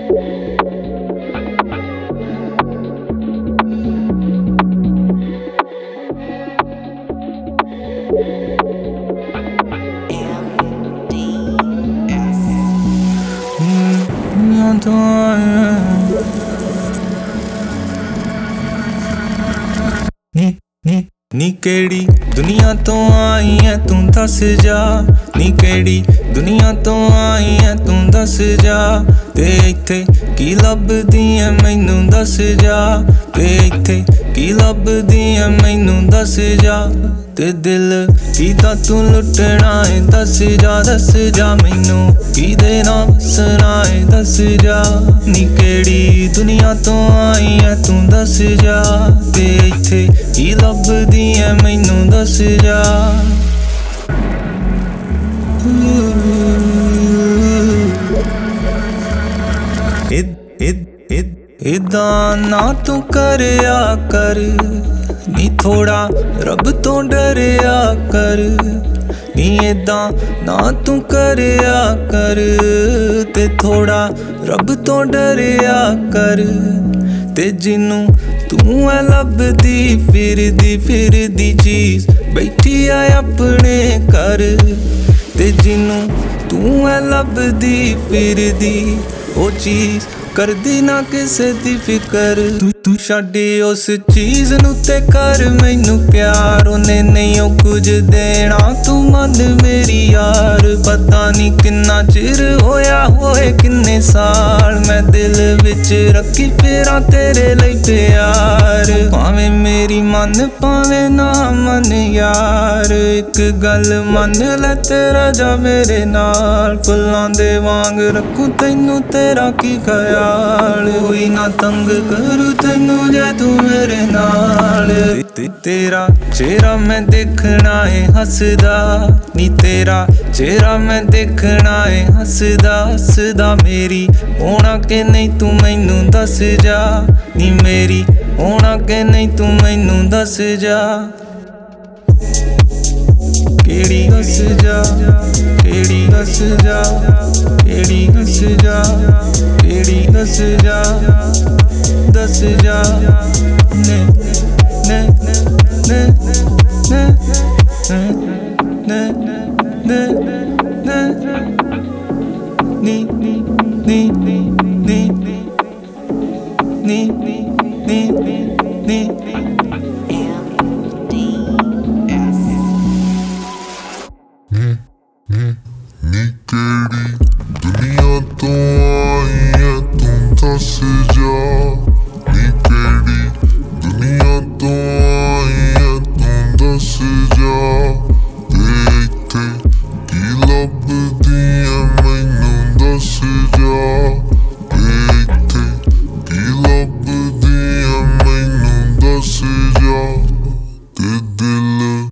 नी केड़ी दुनिया तो आई है तू दस जा, नी केड़ी दुनिया तो आई है तू दस जा, ते इत्थे की लभदी है मैनू दस जा, ते इत्थे की लभदी है मैनू दस जा, ते दिल कीदा तू लुटना है दस जा मैनू की देना सना है दस जा, नी केड़ी दुनिया तो आई है तू दस जा, ते इत्थे की लभदी है मैनू दस जा। इदा ना तू करया कर, नी थोड़ा रब तो डरया कर, नी इदा ना तू करया कर, ते थोड़ा रब तो डरया कर, ते जिन्नू तू है लभदी फिरदी चीज बैठी है अपने घर, ते जिन्नू तू है लभदी फिरदी ओ चीज करदी ना किसे दी फिकर, तू छड्डी उस चीज नू ते कर मैनू प्यार, उन्हें नहीं ओ कुछ देना तू मन मेरी यार, पता नहीं किन्ना चिर होया होए किन्ने साल, मैं दिल विच रखी फेरा तेरे लई प्यार, भावे मेरी मन भावे ना मन यार, एक गल मन ले तेरा जा मेरे नाल, फुल्लां दे वांग रखूं तैनू तेरा की ख्याल, कोई ना तंग करूं तैनू जे तू मेरे नाल, तेरा चेहरा मैं देखना है हसदा, नी तेरा चेहरा मैं देखना है हसदा हसदा, मेरी होना के नहीं तू मैनू दस जा, नी मेरी होना के नहीं तू मैनू दस जा, केड़ी दस जा, केड़ी दस जा, केड़ी दस जा, केड़ी दस जा, दस जा, ने ने ने ने ने ने ने नी नी नी नी नी नी नी नी